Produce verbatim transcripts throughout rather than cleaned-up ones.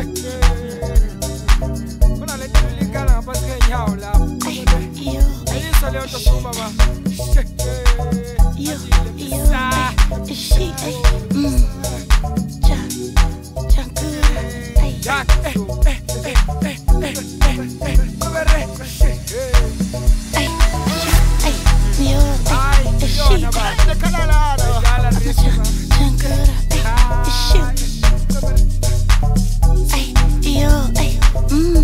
Kuna le dilikana pas ke nyao la. Yo, Ayi sale o to suma ba. yo, yo, is she? Mm. Ja, Jankura, ay, Ja, eh, eh, eh, eh, eh, eh, eh. ay, ay, yo, ay, is she? Jankura, ay, is she? Ay, yo, ay, mm.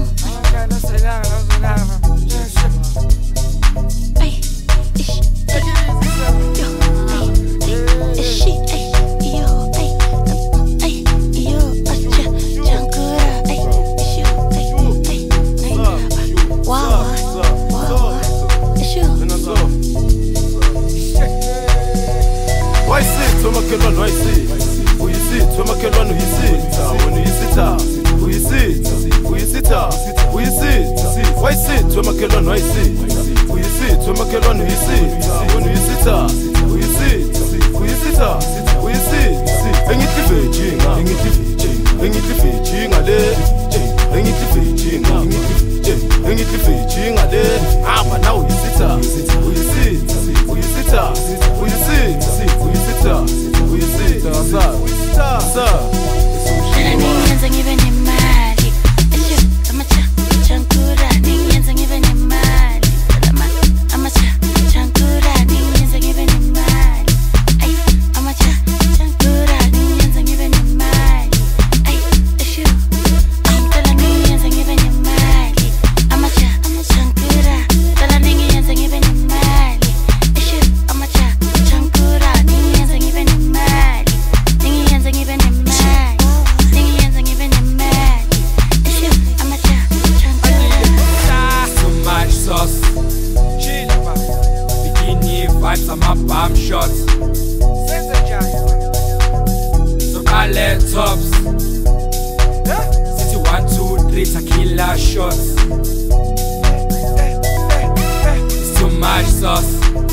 Ay, is she? Yo, ay, is she? Ay, yo, ay, ay, yo, acha, Jankura, ay, is you? Ay, ay, ay, wow, wow, is you? Why sit? Toma kelon, why sit? Who you sit? Toma kelon, who you sit? When you sit, who you sit? Who you sit? Who you sit? Why sit? Toma kelon, why sit? Who you sit? Toma kelon, who you sit? When you sit, who you sit? Who you sit? Who you sit? Engiti Beijing, engiti Beijing, engiti Beijing, ale, engiti Beijing, engiti Beijing, ale. Ah, but now you sit, who you sit? Who you sit? Who you sit? Who you sit? Who you sit? Sir, sir. Niyenza ngibe nemali, esho amacha Jankura, niyenza ngibe nemali, ama amacha Jankura, niyenza ngibe nemali, ay amacha Jankura, niyenza ngibe nemali, ay esho amtala niyenza ngibe nemali, amacha Jankura, tala niyenza ngibe nemali, esho amacha Jankura, niyenza ngibe nemali, niyenza ngibe nemali. Vibes on my bomb shots. So I let tops. City one, two, three, tequila shots. It's too much sauce.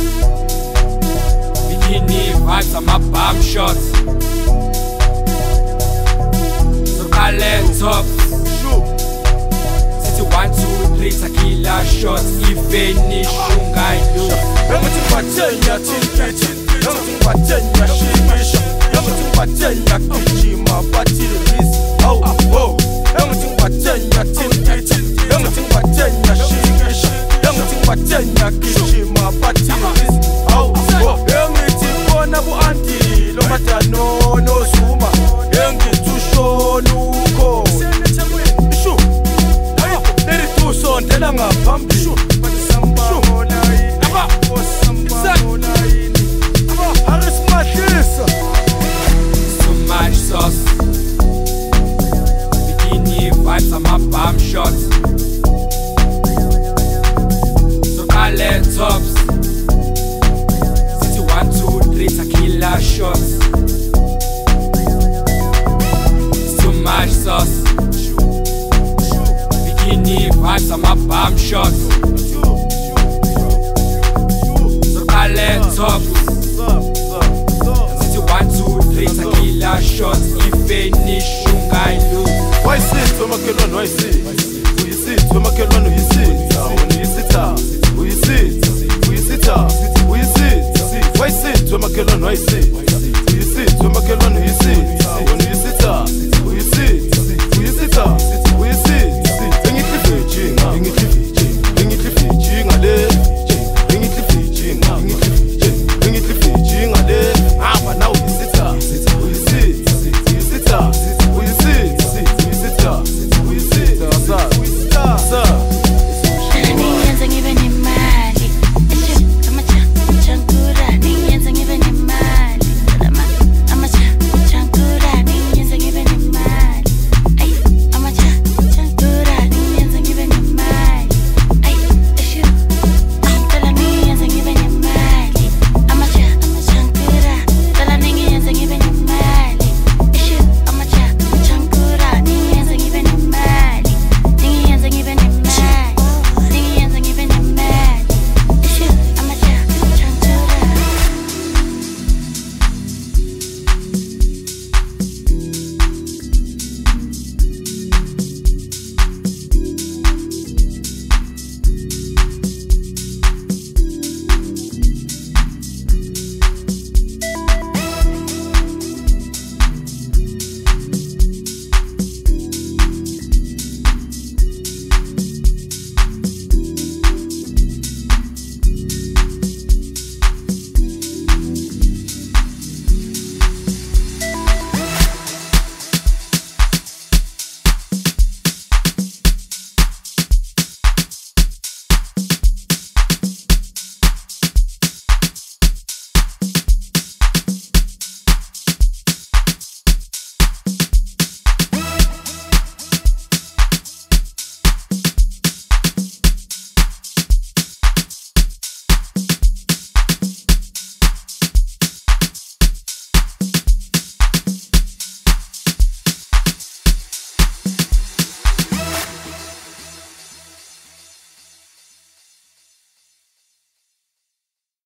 Bikini vibes on my bomb shots. So I let tops. City one, two, three, tequila shots. Ifeni shungai do. Everything but Jenya, Tin Everything but Jenya, Shimisha. Everything but Jenya, Kijima, Batiri, Miss. Oh, oh. Everything but Jenya, Tin Everything but Jenya, Shimisha. Everything but Jenya, Kijima, Batiri, Miss. Oh, oh. Everything for Nabu Anti, Lomata, no, no, Suma. Everything to show, no, go. Sure. Let it do so, and then I'm a pumpy. Sure. Too much sauce. Bikini vibes on my bomb shots. So I let tops. City one, two, three, tequila shots. It's too much sauce. Bikini vibes on my bomb shots. So I let tops. City one, two, three, tequila shots. Ifeni shungai do. Why sit? Toma kelon, why sit? Who you sit? Toma kelon, who you sit? When you sit, who you sit? Who you sit? Who you sit? Why sit? Toma kelon, why sit? Who you sit? Toma kelon, who you sit? When you sit, who you sit? Who you sit? Who you sit? Engiti Beijing, engiti Beijing, engiti Beijing, ale. Engiti Beijing, engiti Beijing, engiti Beijing, ale. Ah, but now you sit, who you sit? Who you sit?